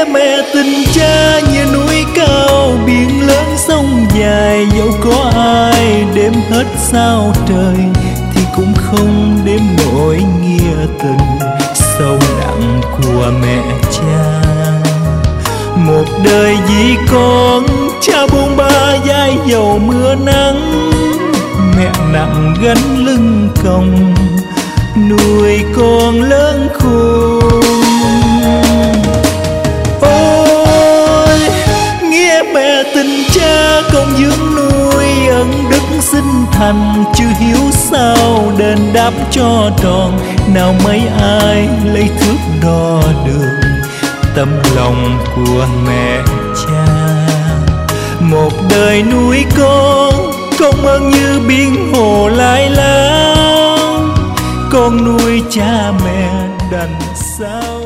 Nghĩa mẹ tình cha như núi cao biển lớn sông dài, dẫu có ai đếm hết sao trời thì cũng không đếm nổi nghĩa tình sâu nặng của mẹ cha. Một đời vì con, cha buông ba vai dầu mưa nắng, mẹ nặng gánh lưng còng nuôi con lớn khôn. Ôi nghĩa mẹ tình cha con dưỡng nuôi ân đức sinh thành, chưa hiếu sao đền đáp cho tròn, nào mấy ai lấy thước đo đường tấm lòng của mẹ cha. Một đời nuôi con ơn như biển hồ lai láng, con nuôi cha mẹ đành sao.